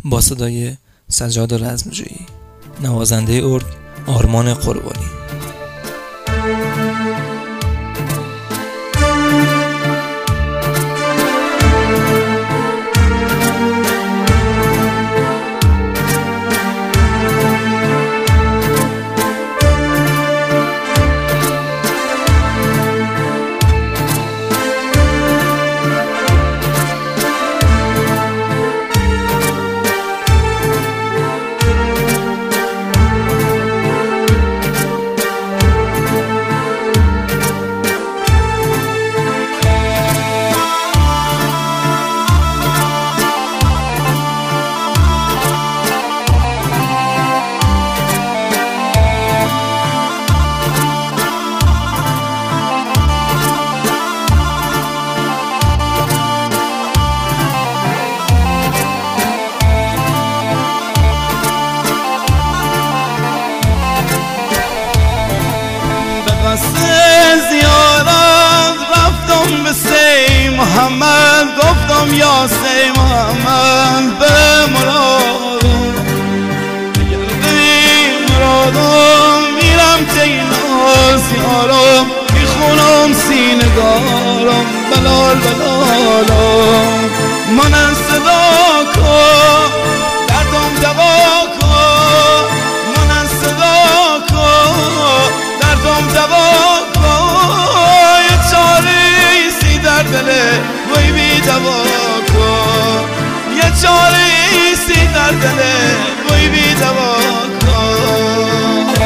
با صدای سجاد رزمجویی، نوازنده ارگ آرمان قربانی. زیارت رفتم به سی محمد، گفتم یا سی محمد به مرادم، بگردی مرادم میرم تیناز یارم، میخونم سینگارم بلال بلالم، من صدا کن دردم دوا کن، من صدا کن دردم دوا کن، یه چاری سی در دله وی بی دوا کن، یه چاری سی در دله وی بی دوا کن.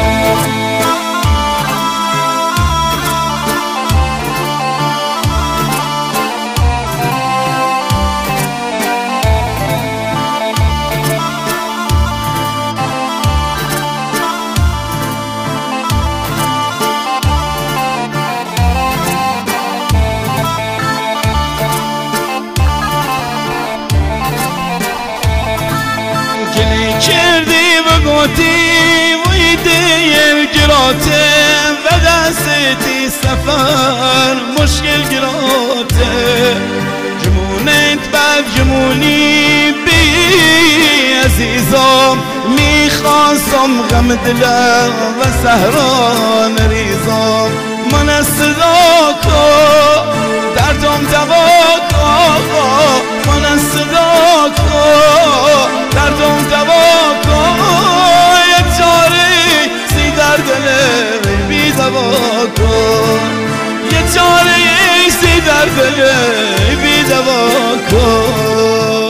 کردی و گوتی ویدی گراته و دستی سفر مشکل گراته، جمونت بر جمونی بی عزیزم، میخواستم غم دلم و سهران ریزم، من صدا کن دردم دوا کن، من صدا کن دردم دوا کن، یه چاری سی در دله بی دوا کن، یه چاری سی در دله بی دوا کن.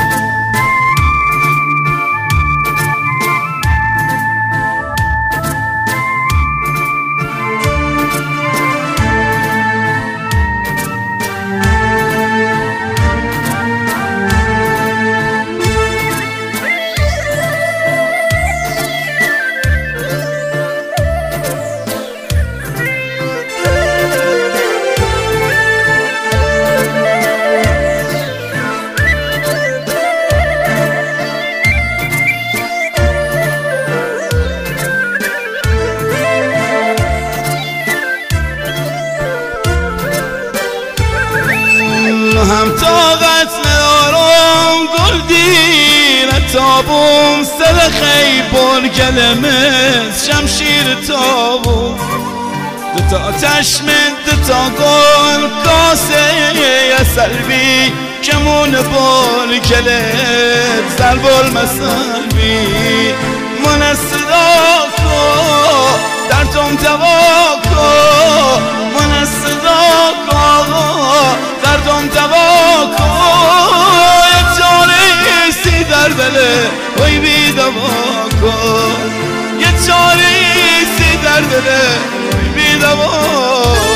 هم طاقت ندارم گل دیر تابم، سر خیبر کلمت شمشیر تابم، دوتا چشم دوتا گل کاسه سلبی، کمون بال کلت زربال مسلبی، من صدا کن دردم دوا کن، من صدا کن دردم دوا کن، یه چاری سی در دله وی بی دوا کن، یه چاری سی در دله وی بی دوا